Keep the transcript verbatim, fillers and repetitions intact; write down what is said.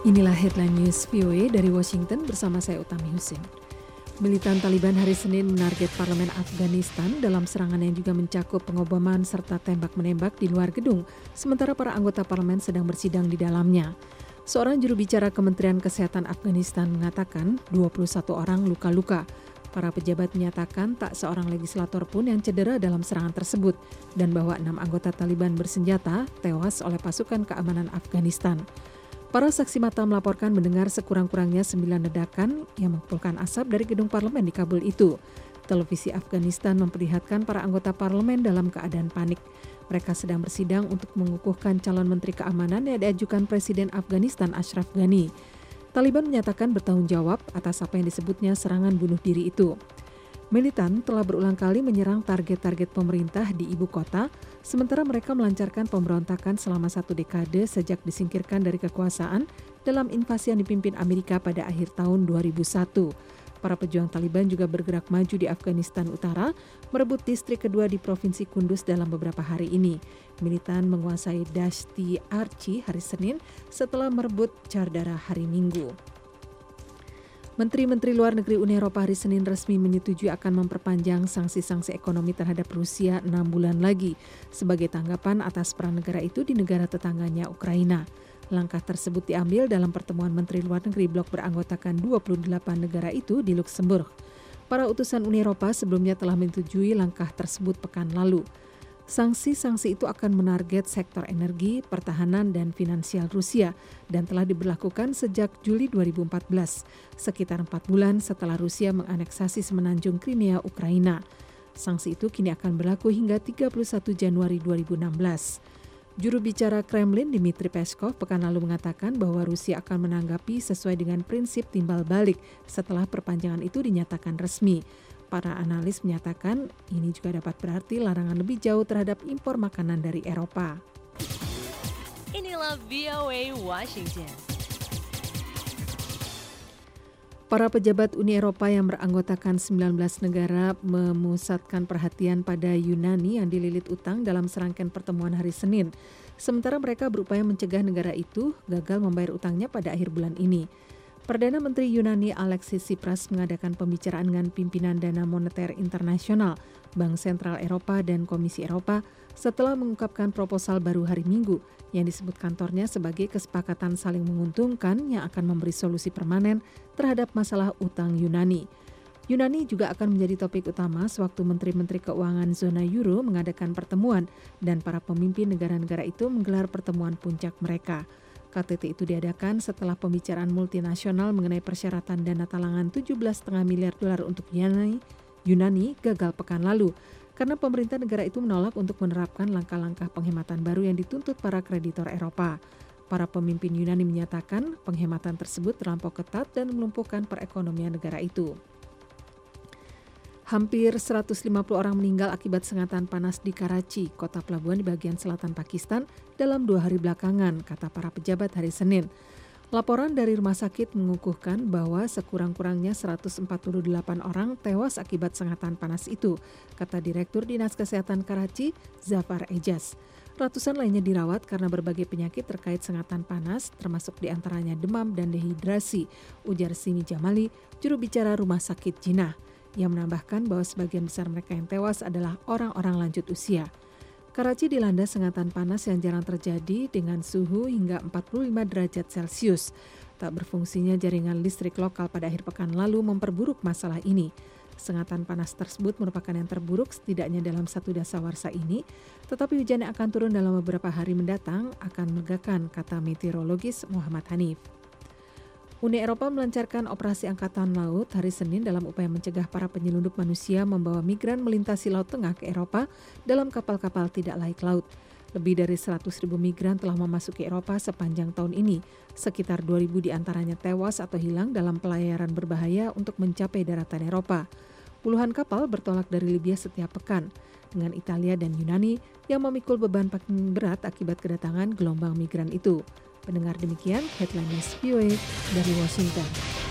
Inilah headline news V O A dari Washington bersama saya Utami Husin. Militan Taliban hari Senin menarget parlemen Afghanistan dalam serangan yang juga mencakup pengoboman serta tembak-menembak di luar gedung, sementara para anggota parlemen sedang bersidang di dalamnya. Seorang juru bicara Kementerian Kesehatan Afghanistan mengatakan dua puluh satu orang luka-luka. Para pejabat menyatakan tak seorang legislator pun yang cedera dalam serangan tersebut dan bahwa enam anggota Taliban bersenjata tewas oleh pasukan keamanan Afghanistan. Para saksi mata melaporkan mendengar sekurang-kurangnya sembilan ledakan yang mengepulkan asap dari gedung parlemen di Kabul itu. Televisi Afghanistan memperlihatkan para anggota parlemen dalam keadaan panik. Mereka sedang bersidang untuk mengukuhkan calon menteri keamanan yang diajukan Presiden Afghanistan Ashraf Ghani. Taliban menyatakan bertanggung jawab atas apa yang disebutnya serangan bunuh diri itu. Militan telah berulang kali menyerang target-target pemerintah di ibu kota, sementara mereka melancarkan pemberontakan selama satu dekade sejak disingkirkan dari kekuasaan dalam invasi yang dipimpin Amerika pada akhir tahun dua ribu satu. Para pejuang Taliban juga bergerak maju di Afghanistan Utara, merebut distrik kedua di Provinsi Kunduz dalam beberapa hari ini. Militan menguasai Dashti Archi hari Senin setelah merebut Chardara hari Minggu. Menteri-Menteri Luar Negeri Uni Eropa hari Senin resmi menyetujui akan memperpanjang sanksi-sanksi ekonomi terhadap Rusia enam bulan lagi sebagai tanggapan atas peran negara itu di negara tetangganya Ukraina. Langkah tersebut diambil dalam pertemuan Menteri Luar Negeri blok beranggotakan dua puluh delapan negara itu di Luxembourg. Para utusan Uni Eropa sebelumnya telah menyetujui langkah tersebut pekan lalu. Sanksi-sanksi itu akan menarget sektor energi, pertahanan, dan finansial Rusia dan telah diberlakukan sejak Juli dua ribu empat belas, sekitar empat bulan setelah Rusia menganeksasi semenanjung Crimea, Ukraina. Sanksi itu kini akan berlaku hingga tiga puluh satu Januari dua ribu enam belas. Juru bicara Kremlin Dmitry Peskov pekan lalu mengatakan bahwa Rusia akan menanggapi sesuai dengan prinsip timbal balik setelah perpanjangan itu dinyatakan resmi. Para analis menyatakan ini juga dapat berarti larangan lebih jauh terhadap impor makanan dari Eropa. Inilah V O A Washington. Para pejabat Uni Eropa yang beranggotakan sembilan belas negara memusatkan perhatian pada Yunani yang dililit utang dalam serangkaian pertemuan hari Senin. Sementara mereka berupaya mencegah negara itu gagal membayar utangnya pada akhir bulan ini. Perdana Menteri Yunani Alexis Tsipras mengadakan pembicaraan dengan pimpinan Dana Moneter Internasional, Bank Sentral Eropa dan Komisi Eropa setelah mengungkapkan proposal baru hari Minggu yang disebut kantornya sebagai kesepakatan saling menguntungkan yang akan memberi solusi permanen terhadap masalah utang Yunani. Yunani juga akan menjadi topik utama sewaktu Menteri-Menteri Keuangan zona Euro mengadakan pertemuan dan para pemimpin negara-negara itu menggelar pertemuan puncak mereka. K T T itu diadakan setelah pembicaraan multinasional mengenai persyaratan dana talangan tujuh belas koma lima miliar dolar untuk Yunani, Yunani gagal pekan lalu karena pemerintah negara itu menolak untuk menerapkan langkah-langkah penghematan baru yang dituntut para kreditor Eropa. Para pemimpin Yunani menyatakan penghematan tersebut terlampau ketat dan melumpuhkan perekonomian negara itu. Hampir seratus lima puluh orang meninggal akibat sengatan panas di Karachi, kota pelabuhan di bagian selatan Pakistan, dalam dua hari belakangan, kata para pejabat hari Senin. Laporan dari rumah sakit mengukuhkan bahwa sekurang-kurangnya seratus empat puluh delapan orang tewas akibat sengatan panas itu, kata Direktur Dinas Kesehatan Karachi, Zafar Ejaz. Ratusan lainnya dirawat karena berbagai penyakit terkait sengatan panas, termasuk diantaranya demam dan dehidrasi, ujar Simi Jamali, juru bicara Rumah Sakit Jinnah. Yang menambahkan bahwa sebagian besar mereka yang tewas adalah orang-orang lanjut usia. Karachi dilanda sengatan panas yang jarang terjadi dengan suhu hingga empat puluh lima derajat Celcius. Tak berfungsinya jaringan listrik lokal pada akhir pekan lalu memperburuk masalah ini. Sengatan panas tersebut merupakan yang terburuk setidaknya dalam satu dasawarsa ini, tetapi hujan yang akan turun dalam beberapa hari mendatang akan melegakan, kata meteorologis Muhammad Hanif. Uni Eropa melancarkan operasi angkatan laut hari Senin dalam upaya mencegah para penyelundup manusia membawa migran melintasi Laut Tengah ke Eropa dalam kapal-kapal tidak laik laut. Lebih dari seratus ribu migran telah memasuki Eropa sepanjang tahun ini. Sekitar dua ribu diantaranya tewas atau hilang dalam pelayaran berbahaya untuk mencapai daratan Eropa. Puluhan kapal bertolak dari Libya setiap pekan, dengan Italia dan Yunani yang memikul beban paling berat akibat kedatangan gelombang migran itu. Pendengar demikian, Headline News V O A dari Washington.